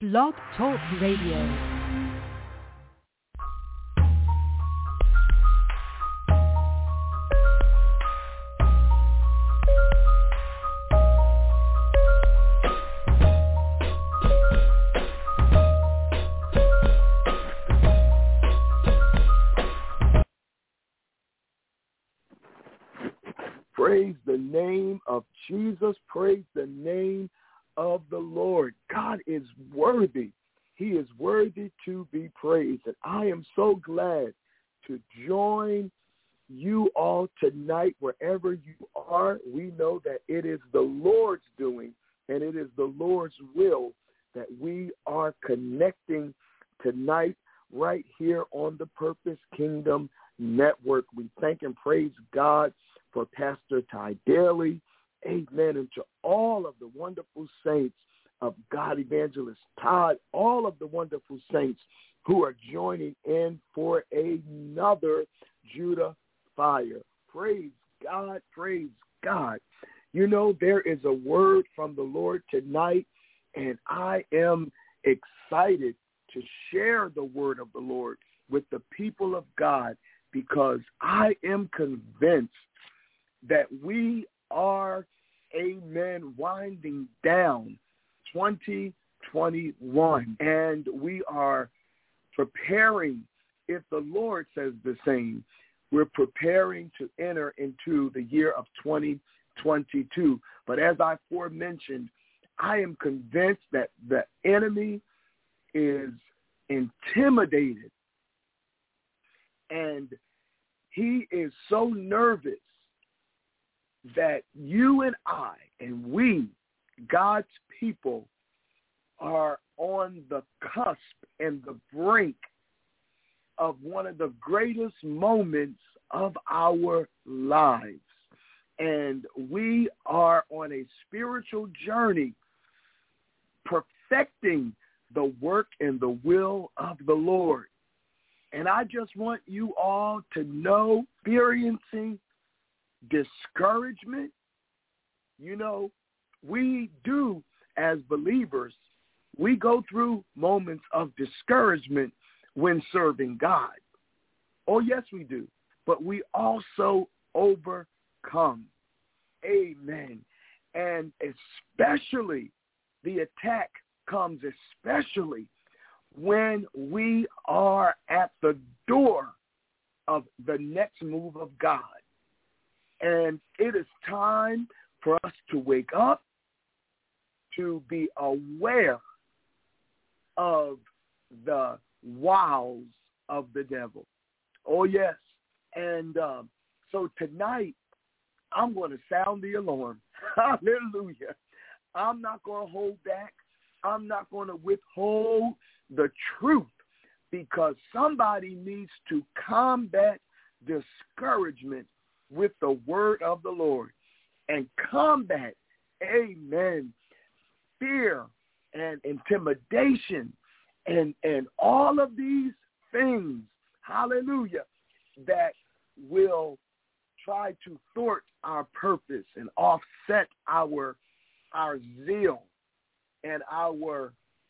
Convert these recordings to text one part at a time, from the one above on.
Blog Talk Radio. Praise the name of Jesus. Praise the name of the Lord. God is worthy. He is worthy to be praised. And I am so glad to join you all tonight wherever you are. We know that it is the Lord's doing and it is the Lord's will that we are connecting tonight right here on the Purpose Kingdom Network. We thank and praise God for Pastor Ty Daly, amen, and to all of the wonderful saints of God, Evangelist Todd, all of the wonderful saints who are joining in for another Judah Fire. Praise God, praise God. You know, there is a word from the Lord tonight, and I am excited to share the word of the Lord with the people of God because I am convinced that we are, amen, winding down 2021, and we are preparing, if the Lord says the same, we're preparing to enter into the year of 2022. But as I aforementioned, I am convinced that the enemy is intimidated, and he is so nervous that you and I and we, God's people, are on the cusp and the brink of one of the greatest moments of our lives. And we are on a spiritual journey perfecting the work and the will of the Lord. And I just want you all to know, experiencing discouragement. You know, we do, as believers, we go through moments of discouragement when serving God. Oh, yes, we do. But we also overcome. Amen. And especially the attack comes especially when we are at the door of the next move of God. And it is time for us to wake up, to be aware of the wiles of the devil. Oh, yes. And so tonight, I'm going to sound the alarm. Hallelujah. I'm not going to hold back. I'm not going to withhold the truth because somebody needs to combat discouragement with the word of the Lord and combat, amen, fear and intimidation and all of these things, hallelujah, that will try to thwart our purpose and offset our zeal and our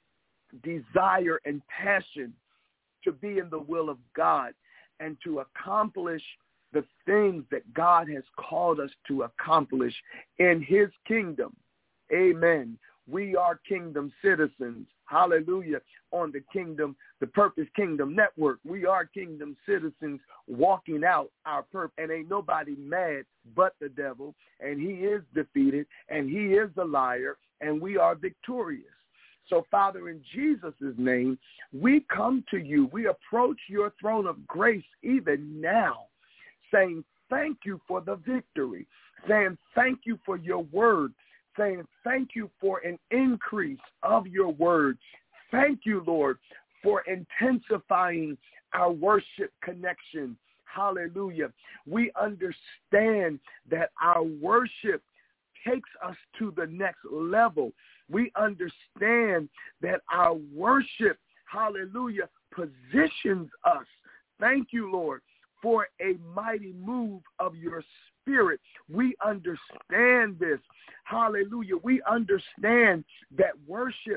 desire and passion to be in the will of God and to accomplish the things that God has called us to accomplish in his kingdom. Amen. We are kingdom citizens. Hallelujah. On the Purpose Kingdom Network. We are kingdom citizens walking out our purpose. And ain't nobody mad but the devil. And he is defeated. And he is a liar. And we are victorious. So, Father, in Jesus' name, we come to you. We approach your throne of grace even now, saying thank you for the victory, saying thank you for your word, saying thank you for an increase of your word. Thank you, Lord, for intensifying our worship connection. Hallelujah. We understand that our worship takes us to the next level. We understand that our worship, hallelujah, positions us. Thank you, Lord, for a mighty move of your spirit. We understand this. Hallelujah. We understand that worship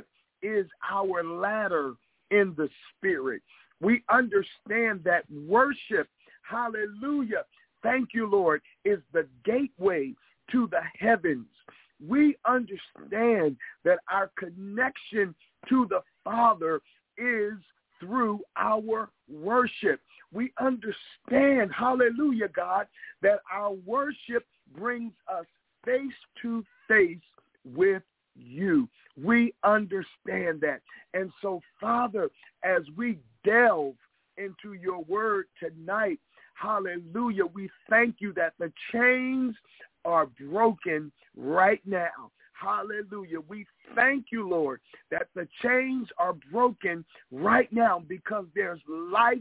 is our ladder in the spirit. We understand that worship, hallelujah, thank you, Lord, is the gateway to the heavens. We understand that our connection to the Father is through our worship. We understand, hallelujah, God, that our worship brings us face to face with you. We understand that. And so, Father, as we delve into your word tonight, hallelujah, we thank you that the chains are broken right now. Hallelujah. We thank you, Lord, that the chains are broken right now because there's life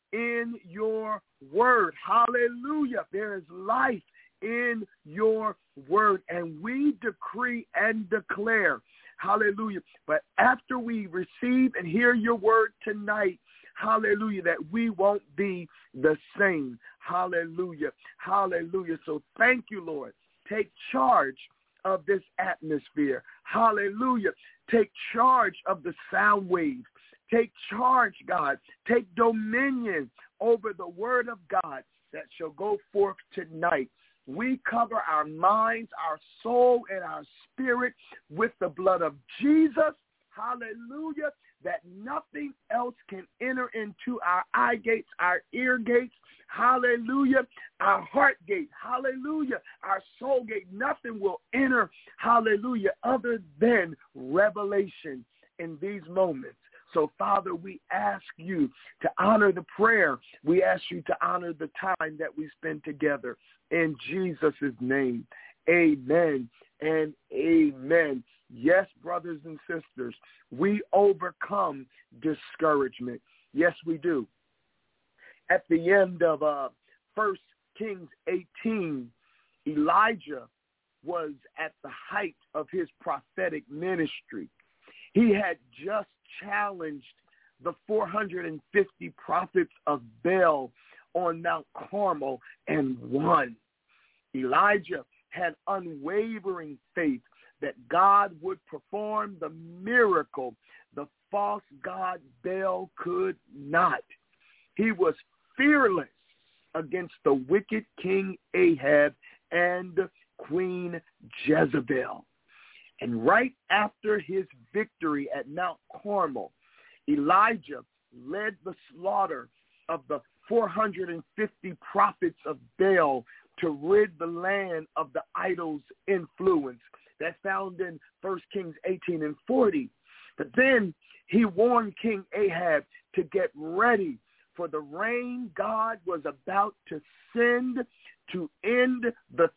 in your word. Hallelujah. There is life in your word, and we decree and declare, hallelujah, but after we receive and hear your word tonight, hallelujah, that we won't be the same. Hallelujah. Hallelujah. So thank you, Lord. Take charge of this atmosphere. Hallelujah. Take charge of the sound waves. Take charge, God. Take dominion over the word of God that shall go forth tonight. We cover our minds, our soul, and our spirit with the blood of Jesus. Hallelujah. That nothing else can enter into our eye gates, our ear gates. Hallelujah. Our heart gate. Hallelujah. Our soul gate. Nothing will enter. Hallelujah. Other than revelation in these moments. So, Father, we ask you to honor the prayer. We ask you to honor the time that we spend together. In Jesus' name, amen and amen. Yes, brothers and sisters, we overcome discouragement. Yes, we do. At the end of 1 Kings 18, Elijah was at the height of his prophetic ministry. He had just challenged the 450 prophets of Baal on Mount Carmel and won. Elijah had unwavering faith that God would perform the miracle the false god Baal could not. He was fearless against the wicked King Ahab and Queen Jezebel. And right after his victory at Mount Carmel, Elijah led the slaughter of the 450 prophets of Baal to rid the land of the idol's influence. That's found in 1 Kings 18 and 40. But then he warned King Ahab to get ready for the rain God was about to send to end the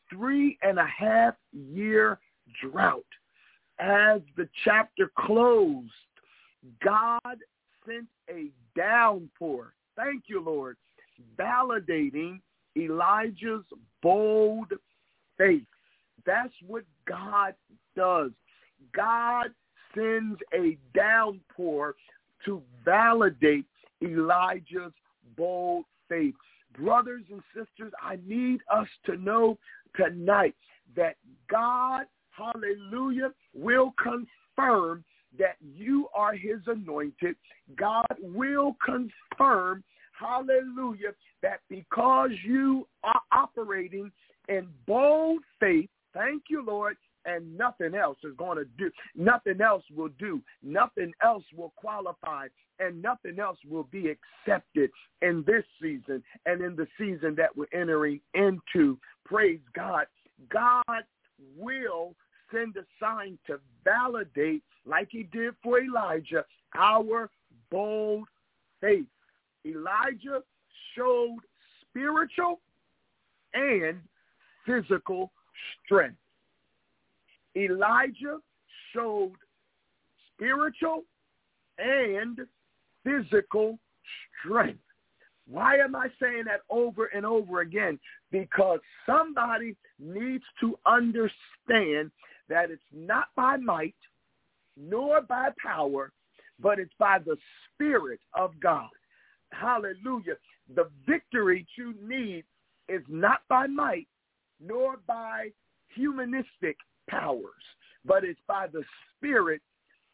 3.5-year drought. As the chapter closed, God sent a downpour. Thank you, Lord. Validating Elijah's bold faith. That's what God does. God sends a downpour to validate Elijah's bold faith. Brothers and sisters, I need us to know tonight that God, hallelujah, will confirm that you are his anointed. God will confirm, hallelujah, that because you are operating in bold faith, thank you, Lord, and nothing else is going to do, nothing else will do, nothing else will qualify, and nothing else will be accepted in this season and in the season that we're entering into. Praise God. God will send a sign to validate, like he did for Elijah, our bold faith. Elijah showed spiritual and physical strength. Elijah showed spiritual and physical strength. Why am I saying that over and over again? Because somebody needs to understand that it's not by might nor by power, but it's by the Spirit of God. Hallelujah. The victory you need is not by might nor by humanistic powers, but it's by the Spirit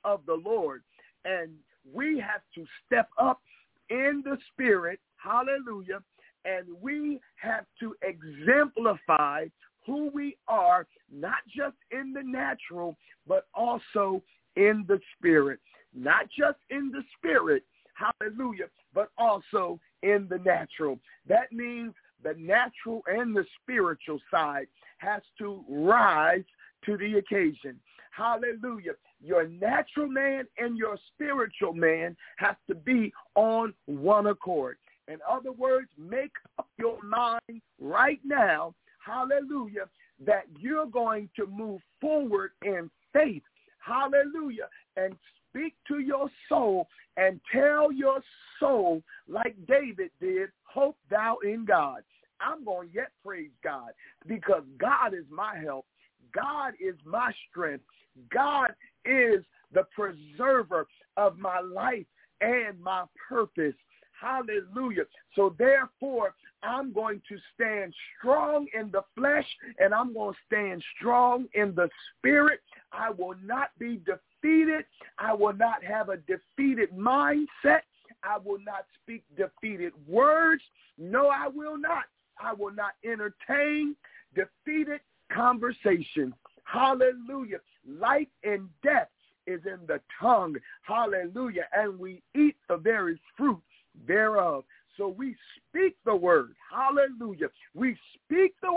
of the Lord. And we have to step up in the spirit, hallelujah, and we have to exemplify who we are, not just in the natural, but also in the spirit. Not just in the spirit, hallelujah, but also in the natural. That means the natural and the spiritual side has to rise to the occasion. Hallelujah. Your natural man and your spiritual man have to be on one accord. In other words, make up your mind right now, hallelujah, that you're going to move forward in faith, hallelujah, and speak to your soul and tell your soul like David did, hope thou in God. I'm going to yet praise God because God is my help. God is my strength. God is the preserver of my life and my purpose. Hallelujah. So therefore, I'm going to stand strong in the flesh and I'm going to stand strong in the spirit. I will not be defeated. I will not have a defeated mindset. I will not speak defeated words. No, I will not. I will not entertain defeated conversation. Hallelujah. Life and death is in the tongue. Hallelujah. And we eat the very fruit thereof. So we speak the word. Hallelujah. We speak the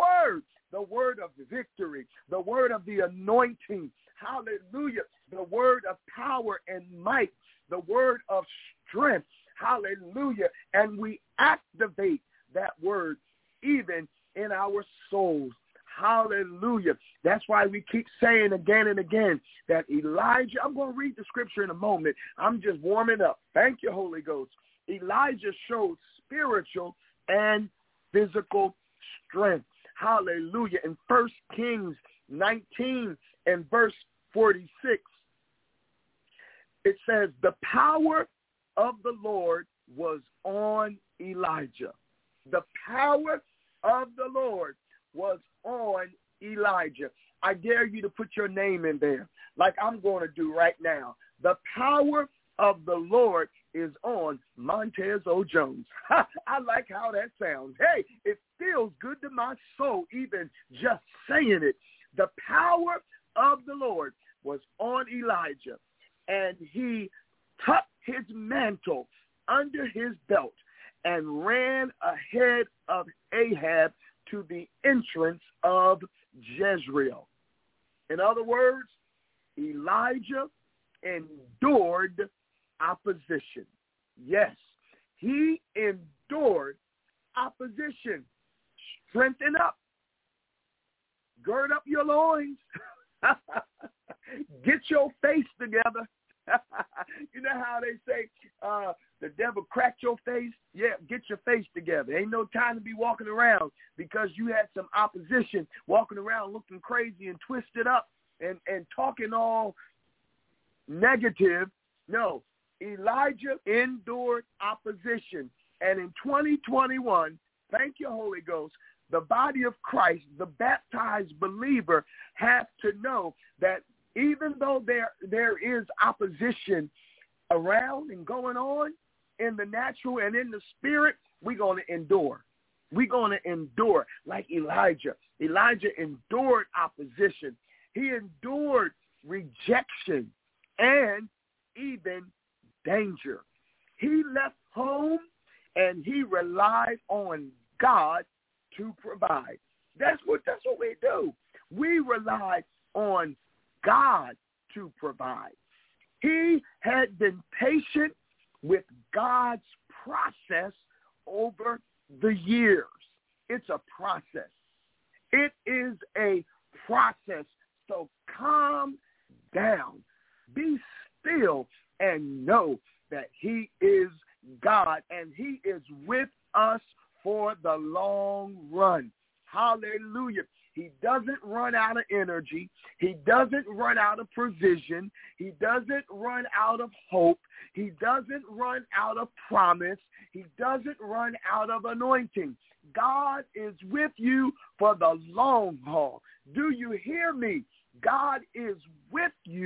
word of victory, the word of the anointing. Hallelujah. The word of power and might, the word of strength. Hallelujah. And we activate that word even in our souls. Hallelujah. That's why we keep saying again and again that Elijah, I'm going to read the scripture in a moment. I'm just warming up. Thank you, Holy Ghost. Elijah showed spiritual and physical strength. Hallelujah. In 1 Kings 19 and verse 46, it says, the power of the Lord was on Elijah. The power of the Lord was on Elijah. I dare you to put your name in there like I'm going to do right now. The power of the Lord is on Montez O. Jones. I like how that sounds. Hey, it feels good to my soul even just saying it. The power of the Lord was on Elijah, and he tucked his mantle under his belt and ran ahead of Ahab to the entrance of Jezreel. In other words, Elijah endured opposition. Yes, he endured opposition. Strengthen up. Gird up your loins. Get your face together. You know how they say the devil cracked your face? Yeah, get your face together. Ain't no time to be walking around because you had some opposition, walking around looking crazy and twisted up and talking all negative. No, Elijah endured opposition. And in 2021, thank you, Holy Ghost, the body of Christ, the baptized believer, has to know that even though there is opposition around and going on in the natural and in the spirit, we're going to endure. We're going to endure like Elijah. Elijah endured opposition. He endured rejection and even danger. He left home and he relied on God to provide. That's what we do. We rely on God to provide. He had been patient with God's process over the years. It's a process. It is a process. So calm down. Be still and know that he is God and he is with us for the long run. Hallelujah. He doesn't run out of energy. He doesn't run out of provision. He doesn't run out of hope. He doesn't run out of promise. He doesn't run out of anointing. God is with you for the long haul. Do you hear me? God is with you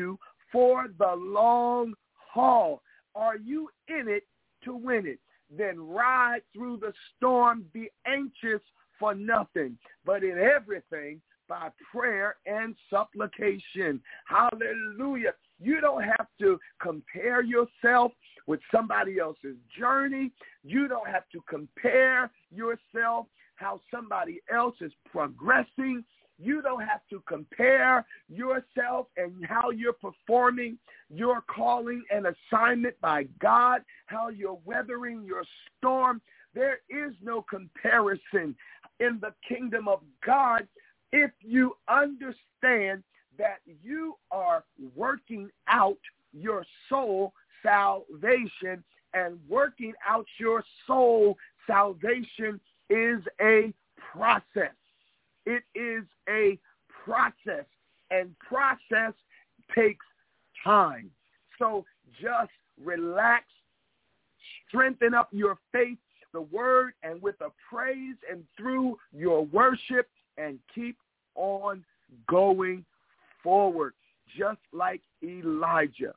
for the long haul. Are you in it to win it? Then ride through the storm. Be anxious for nothing, but in everything by prayer and supplication. Hallelujah. You don't have to compare yourself with somebody else's journey. You don't have to compare yourself how somebody else is progressing. You don't have to compare yourself and how you're performing your calling and assignment by God, how you're weathering your storm. There is no comparison in the kingdom of God if you understand that you are working out your soul salvation, and working out your soul salvation is a process. It is a process, and process takes time. So just relax, strengthen up your faith, the word, and with a praise and through your worship, and keep on going forward, just like Elijah.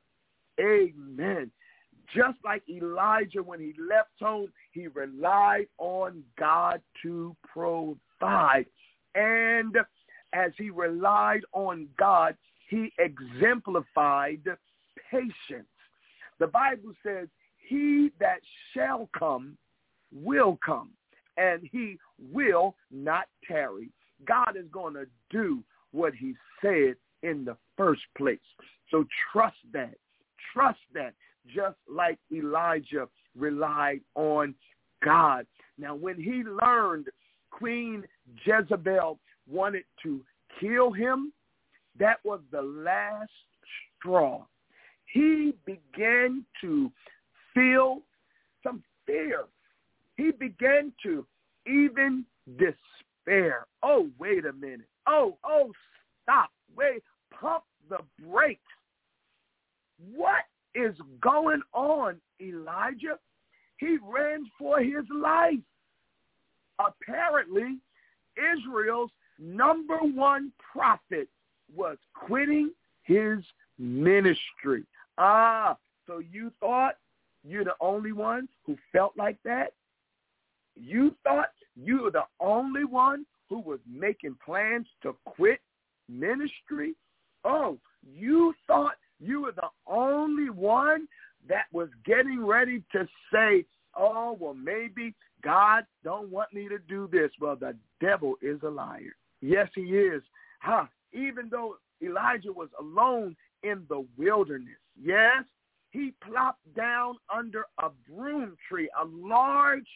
Amen. Just like Elijah, when he left home, he relied on God to provide. And as he relied on God, he exemplified patience. The Bible says, he that shall come will come, and he will not tarry. God is going to do what he said in the first place. So trust that. Trust that, just like Elijah relied on God. Now, when he learned Queen Jezebel wanted to kill him, that was the last straw. He began to feel some fear. He began to even despair. Oh, wait a minute. Oh, stop. Wait, pump the brakes. What is going on, Elijah? He ran for his life. Apparently, Israel's number one prophet was quitting his ministry. So you thought you're the only one who felt like that? You thought you were the only one who was making plans to quit ministry? Oh, you thought you were the only one that was getting ready to say, oh, well, maybe God don't want me to do this. Well, the devil is a liar. Yes, he is. Even though Elijah was alone in the wilderness, yes, he plopped down under a broom tree, a large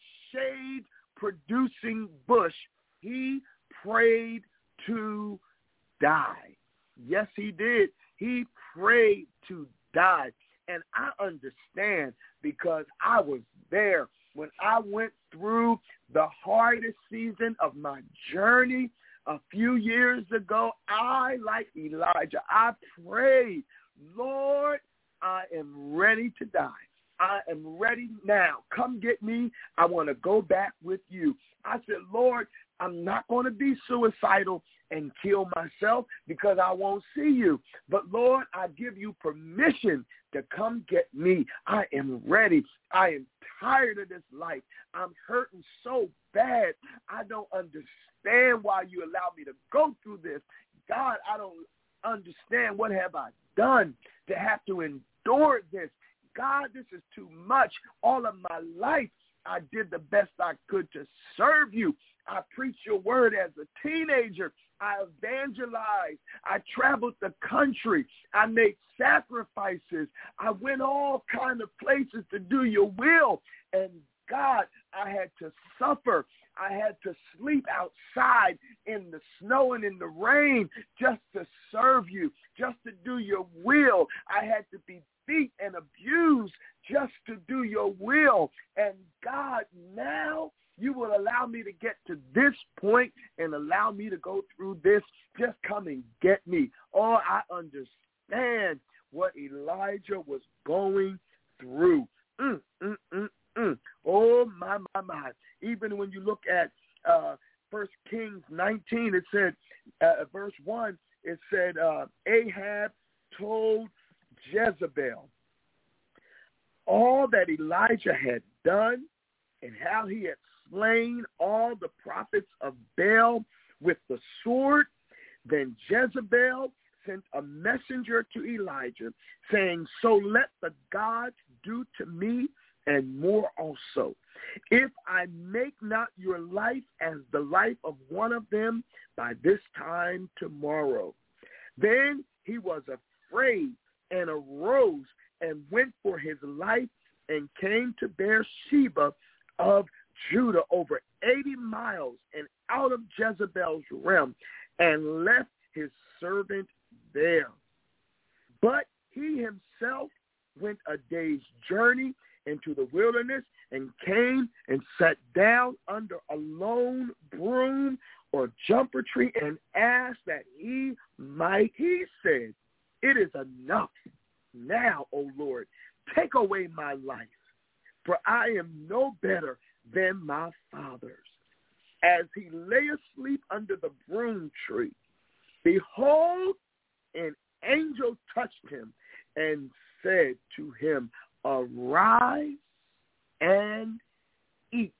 shade-producing bush. He prayed to die. Yes, he did. He prayed to die. And I understand because I was there when I went through the hardest season of my journey a few years ago. I, like Elijah, I prayed, Lord, I am ready to die. I am ready now. Come get me. I want to go back with you. I said, Lord, I'm not going to be suicidal and kill myself because I won't see you. But, Lord, I give you permission to come get me. I am ready. I am tired of this life. I'm hurting so bad. I don't understand why you allow me to go through this. God, I don't understand what have I done to have to endure this. God, this is too much. All of my life, I did the best I could to serve you. I preached your word as a teenager. I evangelized. I traveled the country. I made sacrifices. I went all kinds of places to do your will. And God, I had to suffer. I had to sleep outside in the snow and in the rain just to serve you, just to do your will. I had to be beat and abused just to do your will. And God, now you will allow me to get to this point and allow me to go through this. Just come and get me. Oh, I understand what Elijah was going through. Oh, my. Even when you look at 1 Kings 19, it said, verse 1, it said, Ahab told Jezebel all that Elijah had done and how he had slain all the prophets of Baal with the sword, then Jezebel sent a messenger to Elijah, saying, so let the gods do to me and more also, if I make not your life as the life of one of them by this time tomorrow. Then he was afraid and arose and went for his life and came to Beersheba of Judah, over 80 miles and out of Jezebel's realm, and left his servant there. But he himself went a day's journey into the wilderness and came and sat down under a lone broom or jumper tree and asked that he said, it is enough. Now, O Lord, take away my life, for I am no better than my fathers. As he lay asleep under the broom tree, behold, an angel touched him and said to him, arise and eat.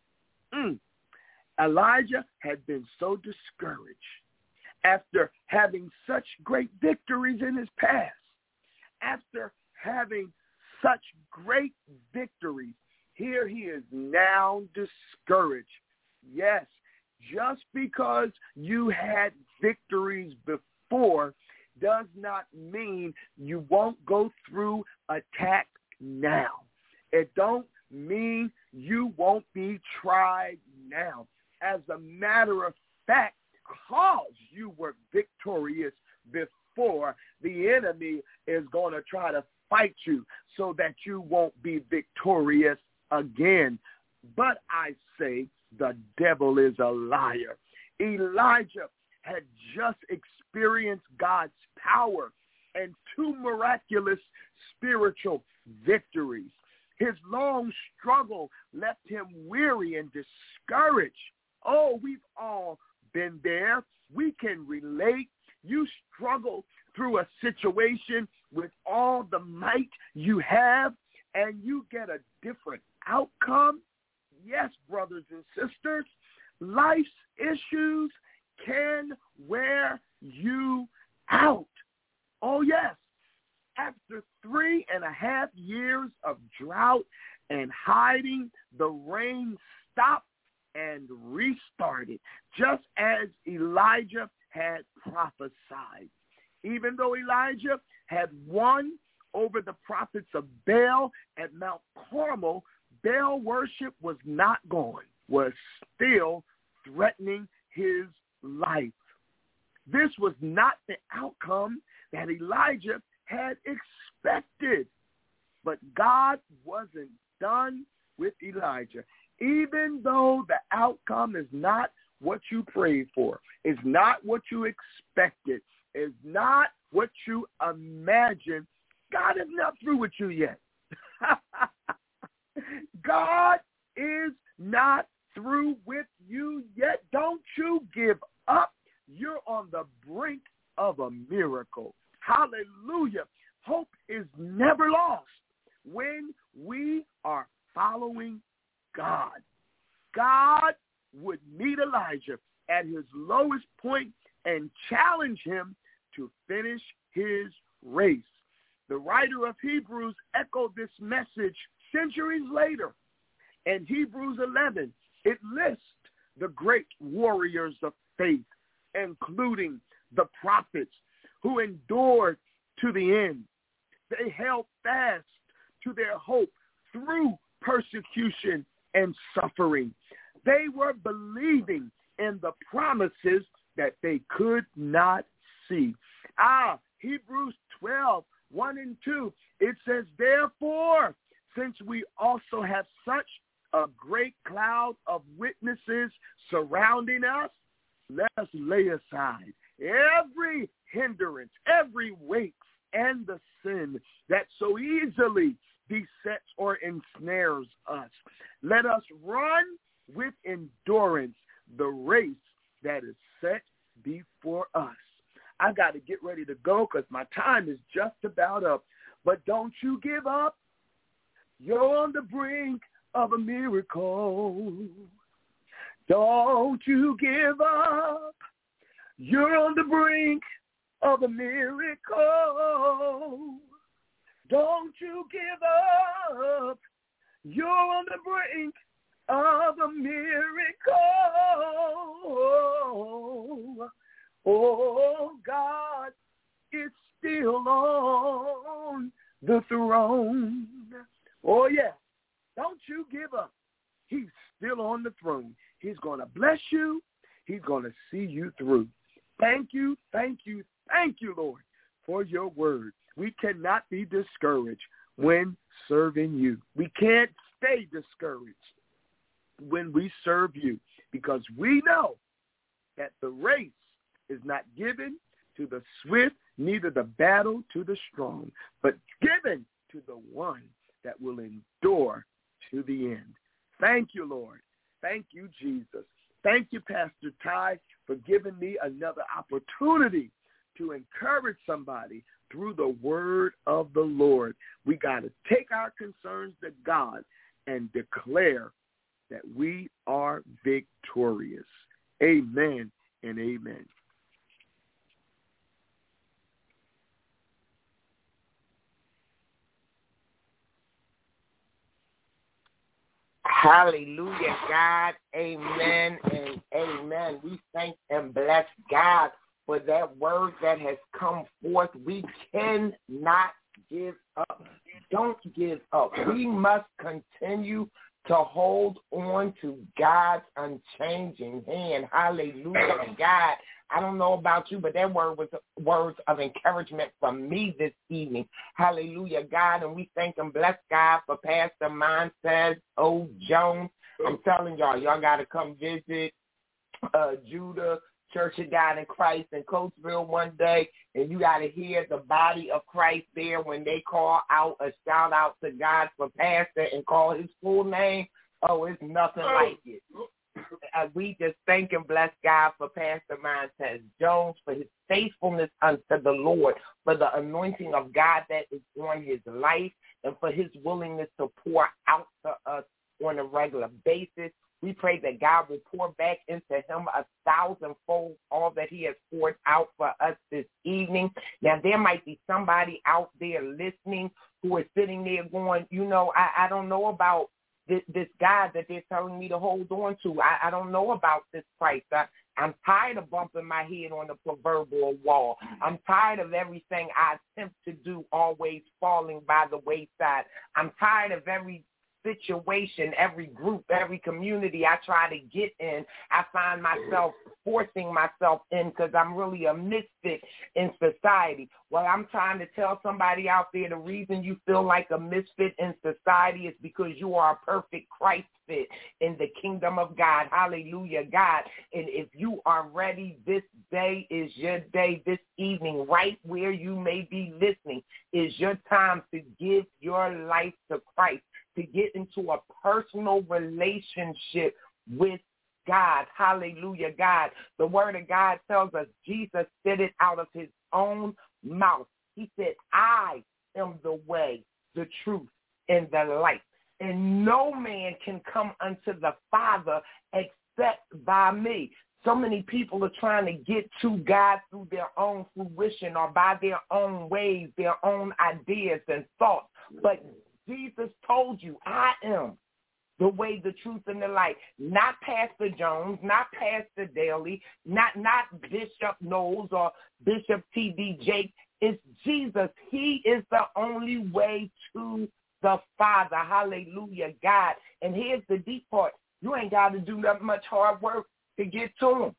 Elijah had been so discouraged after having such great victories in his past. After having such great victories, here he is now discouraged. Yes, just because you had victories before does not mean you won't go through attack now. It don't mean you won't be tried now. As a matter of fact, because you were victorious before, the enemy is going to try to fight you so that you won't be victorious again. But I say the devil is a liar. Elijah had just experienced God's power and two miraculous spiritual victories. His long struggle left him weary and discouraged. Oh, we've all been there. We can relate. You struggle through a situation with all the might you have, and you get a different outcome. Yes, brothers and sisters, life's issues can wear you out. Oh, yes. After 3.5 years of drought and hiding, the rain stopped and restarted, just as Elijah had prophesied. Even though Elijah had won over the prophets of Baal at Mount Carmel, Baal worship was not gone, was still threatening his life. This was not the outcome that Elijah had expected. But God wasn't done with Elijah. Even though the outcome is not what you prayed for, is not what you expected, is not what you imagined, God is not through with you yet. God is not through with you yet. Don't you give up. You're on the brink of a miracle. Hallelujah. Hope is never lost when we are following God. God would meet Elijah at his lowest point and challenge him to finish his race. The writer of Hebrews echoed this message centuries later. In Hebrews 11, it lists the great warriors of faith, including the prophets who endured to the end. They held fast to their hope through persecution and suffering. They were believing in the promises that they could not see. Hebrews 12, 1 and 2, it says, therefore, since we also have such a great cloud of witnesses surrounding us, let us lay aside every hindrance, every weight, and the sin that so easily besets or ensnares us. Let us run with endurance the race that is set before us. I got to get ready to go because my time is just about up. But don't you give up. You're on the brink of a miracle. Don't you give up. You're on the brink of a miracle. Don't you give up. You're on the brink of a miracle. Oh, God is still on the throne. Oh, yeah. Don't you give up. He's still on the throne. He's going to bless you. He's going to see you through. Thank you, Lord, for your word. We cannot be discouraged when serving you. We can't stay discouraged when we serve you, because we know that the race is not given to the swift, neither the battle to the strong, but given to the one that will endure to the end. Thank you, Lord. Thank you, Jesus. Thank you, Pastor Ty, for giving me another opportunity to encourage somebody through the word of the Lord. We got to take our concerns to God and declare that we are victorious. Amen and amen. Hallelujah, God. Amen and amen. We thank and bless God for that word that has come forth. We cannot give up. Don't give up. We must continue to hold on to God's unchanging hand. Hallelujah, God. I don't know about you, but that word was words of encouragement from me this evening. Hallelujah, God. And we thank and bless God for Pastor Montez O. Jones. I'm telling y'all got to come visit Judah Church of God in Christ in Coatesville one day, and you got to hear the body of Christ there when they call out a shout out to God for Pastor and call his full name. Oh, it's nothing like it. We just thank and bless God for Pastor Montez Jones, for his faithfulness unto the Lord, for the anointing of God that is on his life, and for his willingness to pour out to us on a regular basis. We pray that God will pour back into him 1,000-fold all that he has poured out for us this evening. Now, there might be somebody out there listening who is sitting there going, I don't know about this God that they're telling me to hold on to. I don't know about this Christ. I'm tired of bumping my head on the proverbial wall. I'm tired of everything I attempt to do always falling by the wayside. I'm tired of every situation, every group, every community I try to get in, I find myself forcing myself in because I'm really a misfit in society. Well, I'm trying to tell somebody out there the reason you feel like a misfit in society is because you are a perfect Christ fit in the kingdom of God. Hallelujah, God. And if you are ready, this day is your day. This evening, right where you may be listening, is your time to give your life to Christ, to get into a personal relationship with God. Hallelujah, God. The word of God tells us Jesus said it out of his own mouth. He said, I am the way, the truth, and the life. And no man can come unto the Father except by me. So many people are trying to get to God through their own fruition or by their own ways, their own ideas and thoughts. But Jesus told you, I am the way, the truth, and the light. Not Pastor Jones, not Pastor Daly, not Bishop Knowles or Bishop T.D. Jakes. It's Jesus. He is the only way to the Father. Hallelujah, God. And here's the deep part. You ain't got to do that much hard work to get to him.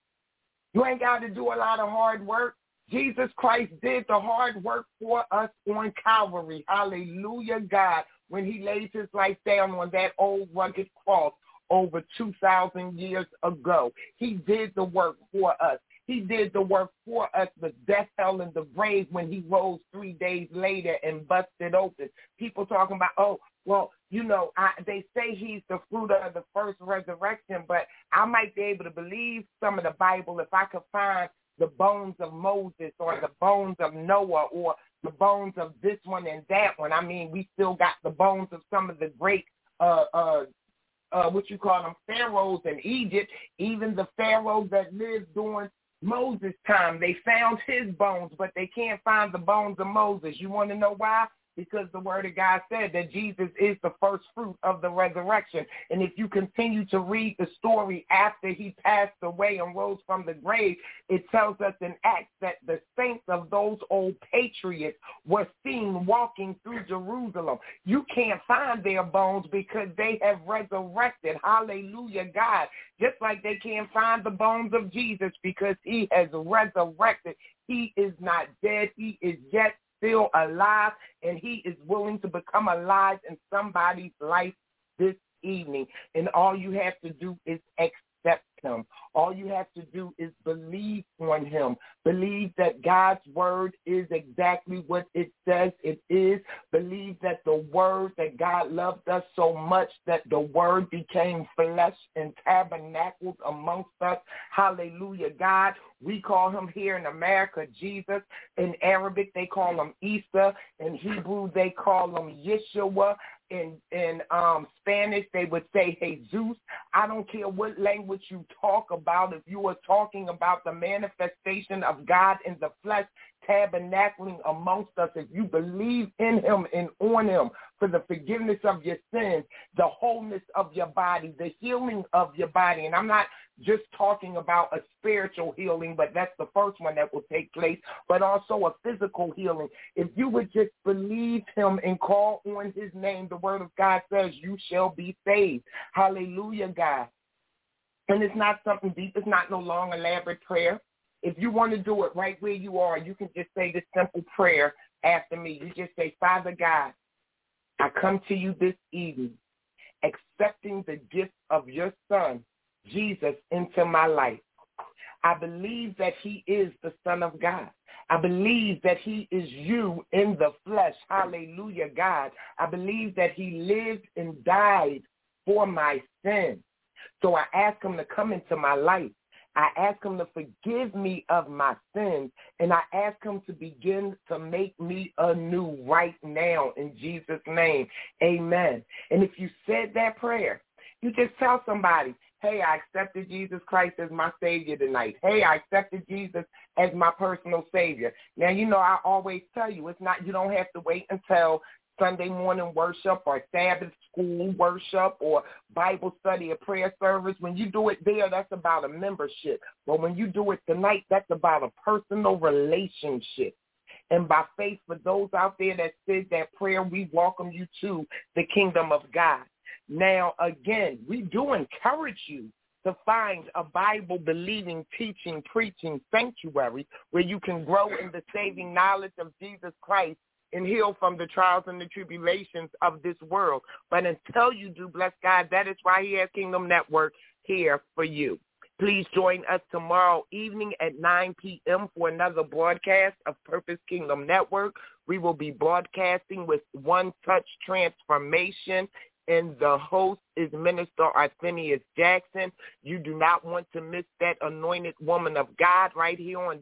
You ain't got to do a lot of hard work. Jesus Christ did the hard work for us on Calvary. Hallelujah, God, when he laid his life down on that old rugged cross over 2,000 years ago. He did the work for us. He did the work for us with death, hell, and the grave when he rose 3 days later and busted open. People talking about, they say he's the fruit of the first resurrection, but I might be able to believe some of the Bible if I could find the bones of Moses or the bones of Noah or the bones of this one and that one. I mean, we still got the bones of some of the great, what you call them, pharaohs in Egypt, even the pharaohs that lived during Moses' time. They found his bones, but they can't find the bones of Moses. You want to know why? Because the word of God said that Jesus is the first fruit of the resurrection. And if you continue to read the story after he passed away and rose from the grave, it tells us in Acts that the saints of those old patriots were seen walking through Jerusalem. You can't find their bones because they have resurrected. Hallelujah, God. Just like they can't find the bones of Jesus because he has resurrected. He is not dead. He is yet still alive, and he is willing to become alive in somebody's life this evening. And all you have to do is accept him. All you have to do is believe on him. Believe that God's word is exactly what it says it is. Believe that the word, that God loved us so much that the word became flesh and tabernacled amongst us. Hallelujah, God. We call him here in America Jesus. In Arabic, they call him Isa. In Hebrew, they call him Yeshua. In Spanish, they would say Jesus. I don't care what language you talk about. If you are talking about the manifestation of God in the flesh, tabernacling amongst us, if you believe in him and on him for the forgiveness of your sins, the wholeness of your body, the healing of your body. And I'm not just talking about a spiritual healing, but that's the first one that will take place, but also a physical healing. If you would just believe him and call on his name, the word of God says you shall be saved. Hallelujah, God. And it's not something deep. It's not no long, elaborate prayer. If you want to do it right where you are, you can just say this simple prayer after me. You just say, Father God, I come to you this evening, accepting the gift of your son, Jesus, into my life. I believe that he is the Son of God. I believe that he is you in the flesh. Hallelujah, God. I believe that he lived and died for my sins. So I ask him to come into my life. I ask him to forgive me of my sins, and I ask him to begin to make me anew right now in Jesus' name. Amen. And if you said that prayer, you just tell somebody, hey, I accepted Jesus Christ as my Savior tonight. Hey, I accepted Jesus as my personal Savior. Now, you know, I always tell you, it's not, you don't have to wait until Sunday morning worship or Sabbath school worship or Bible study or prayer service. When you do it there, that's about a membership. But when you do it tonight, that's about a personal relationship. And by faith, for those out there that said that prayer, we welcome you to the kingdom of God. Now, again, we do encourage you to find a Bible-believing, teaching, preaching sanctuary where you can grow in the saving knowledge of Jesus Christ and heal from the trials and the tribulations of this world. But until you do, bless God, that is why he has Kingdom Network here for you. Please join us tomorrow evening at 9 p.m. for another broadcast of Purpose Kingdom Network. We will be broadcasting with One Touch Transformation, and the host is Minister Arthenius Jackson. You do not want to miss that anointed woman of God right here on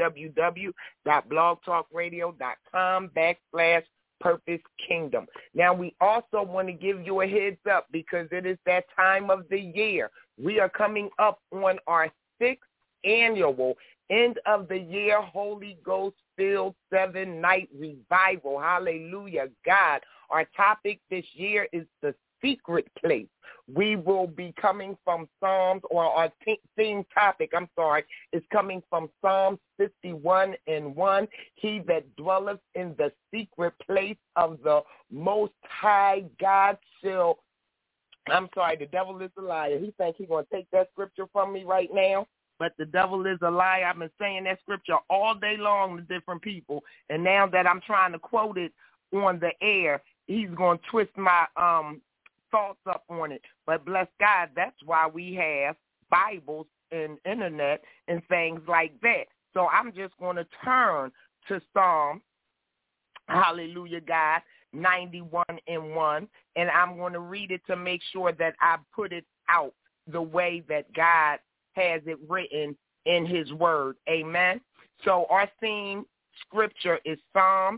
www.blogtalkradio.com/Purpose Kingdom. Now, we also want to give you a heads up because it is that time of the year. We are coming up on our 6th annual end of the year Holy Ghost filled 7-night revival. Hallelujah, God. Our topic this year is the secret place. We will be coming from Psalms, or our theme topic, is coming from Psalms 51:1. He that dwelleth in the secret place of the Most High God shall, the devil is a liar. He thinks he's going to take that scripture from me right now. But the devil is a liar. I've been saying that scripture all day long to different people. And now that I'm trying to quote it on the air, he's going to twist my thoughts up on it. But bless God, that's why we have Bibles and internet and things like that. So I'm just going to turn to Psalm, hallelujah, God, 91:1, and I'm going to read it to make sure that I put it out the way that God has it written in his word. Amen. So our theme scripture is Psalm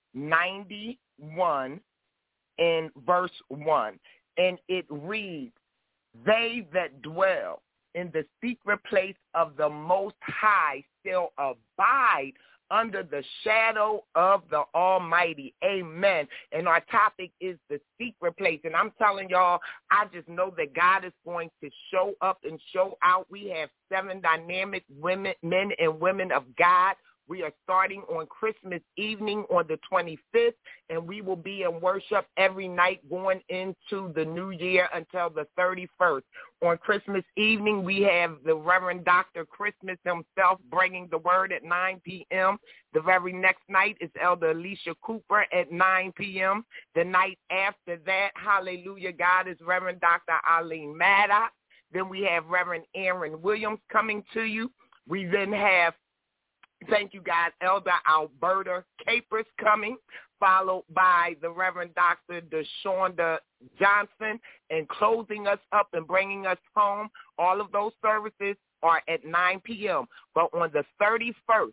91 in verse 1. And it reads, "They that dwell in the secret place of the Most High shall abide under the shadow of the Almighty." Amen. And our topic is the secret place. And I'm telling y'all, I just know that God is going to show up and show out. We have 7 dynamic men and women of God. We are starting on Christmas evening on the 25th, and we will be in worship every night going into the new year until the 31st. On Christmas evening, we have the Reverend Dr. Christmas himself bringing the word at 9 p.m. The very next night is Elder Alicia Cooper at 9 p.m. The night after that, hallelujah, God, is Reverend Dr. Eileen Maddox. Then we have Reverend Aaron Williams coming to you. We then have, thank you, God, Elder Alberta Capers coming, followed by the Reverend Dr. DeShonda Johnson, and closing us up and bringing us home. All of those services are at 9 p.m. But on the 31st,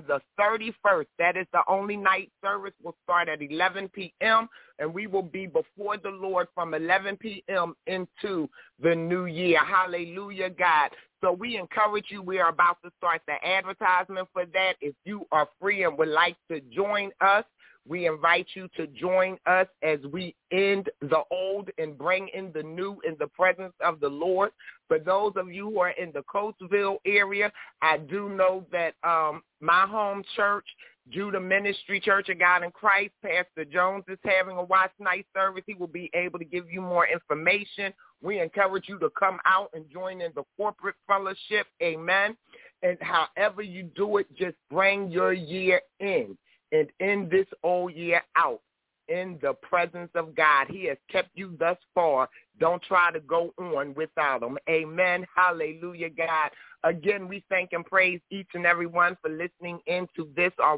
that is the only night service, will start at 11 p.m., and we will be before the Lord from 11 p.m. into the new year. Hallelujah, God. So we encourage you. We are about to start the advertisement for that. If you are free and would like to join us, we invite you to join us as we end the old and bring in the new in the presence of the Lord. For those of you who are in the Coatesville area, I do know that my home church, Judah Ministry Church of God in Christ, Pastor Jones is having a watch night service. He will be able to give you more information. We encourage you to come out and join in the corporate fellowship. Amen. And however you do it, just bring your year in. And end this old year out in the presence of God. He has kept you thus far. Don't try to go on without him. Amen. Hallelujah, God. Again, we thank and praise each and every one for listening into this, our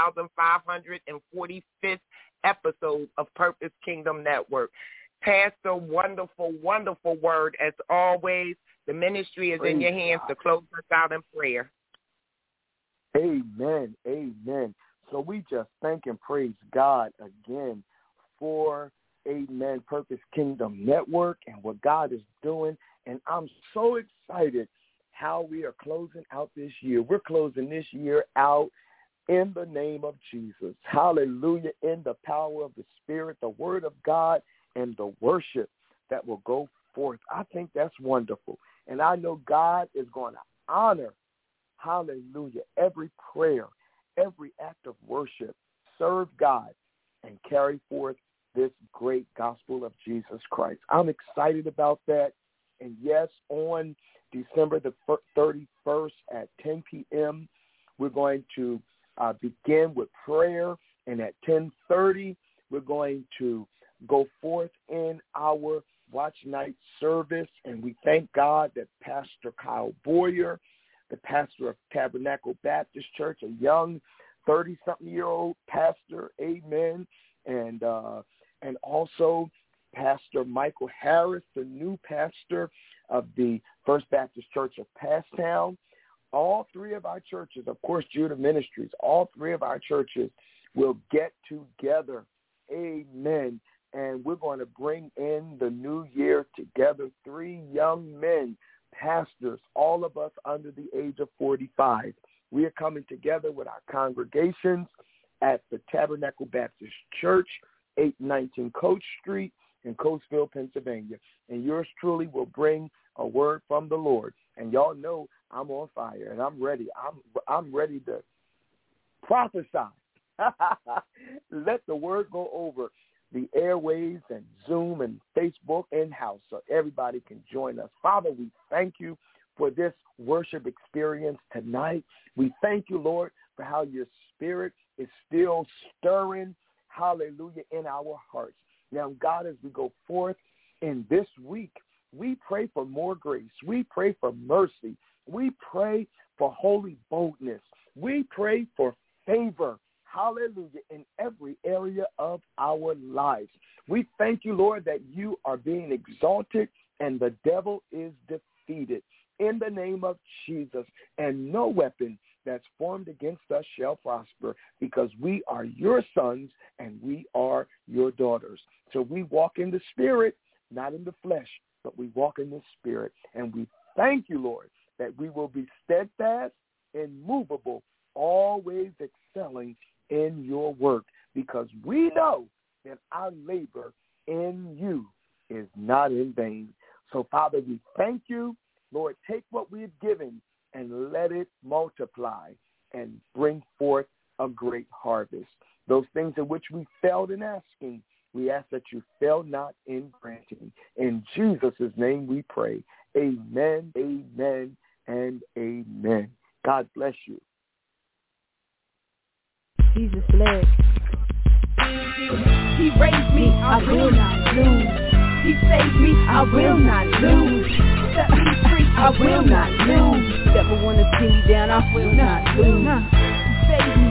1,545th episode of Purpose Kingdom Network. Pastor, wonderful, wonderful word. As always, the ministry is in your hands to close us out in prayer. Amen. Amen. So we just thank and praise God again for, amen, Purpose Kingdom Network and what God is doing. And I'm so excited how we are closing out this year. We're closing this year out in the name of Jesus. Hallelujah. In the power of the Spirit, the Word of God, and the worship that will go forth. I think that's wonderful. And I know God is going to honor, hallelujah, every prayer, every act of worship, serve God, and carry forth this great gospel of Jesus Christ. I'm excited about that. And yes, on December the 31st at 10 p.m., we're going to begin with prayer. And at 10:30, we're going to go forth in our watch night service. And we thank God that Pastor Kyle Boyer, the pastor of Tabernacle Baptist Church, a young 30-something-year-old pastor, amen, and also Pastor Michael Harris, the new pastor of the First Baptist Church of Passtown. All 3 of our churches, of course, Judah Ministries, all 3 of our churches will get together, amen, and we're going to bring in the new year together, 3 young men, pastors, all of us under the age of 45. We are coming together with our congregations at the Tabernacle Baptist Church, 819 Coach Street in Coatesville, Pennsylvania. And yours truly will bring a word from the Lord. And y'all know I'm on fire, and I'm ready. I'm ready to prophesy. Let the word go over the airwaves and Zoom and Facebook in-house so everybody can join us. Father, we thank you for this worship experience tonight. We thank you, Lord, for how your spirit is still stirring, hallelujah, in our hearts. Now, God, as we go forth in this week, we pray for more grace. We pray for mercy. We pray for holy boldness. We pray for favor, hallelujah, in every area of our lives. We thank you, Lord, that you are being exalted and the devil is defeated in the name of Jesus. And no weapon that's formed against us shall prosper, because we are your sons and we are your daughters. So we walk in the Spirit, not in the flesh, but we walk in the Spirit. And we thank you, Lord, that we will be steadfast, immovable, always excelling in your work, because we know that our labor in you is not in vain. So, Father, we thank you. Lord, take what we've given and let it multiply and bring forth a great harvest. Those things in which we failed in asking, we ask that you fail not in granting. In Jesus' name we pray. Amen, amen, and amen. God bless you. Jesus bless. He raised me, I will not lose. He saved me, I will not lose. Set me free, I will not lose. Never wanna see me down, I will not lose. He saved me.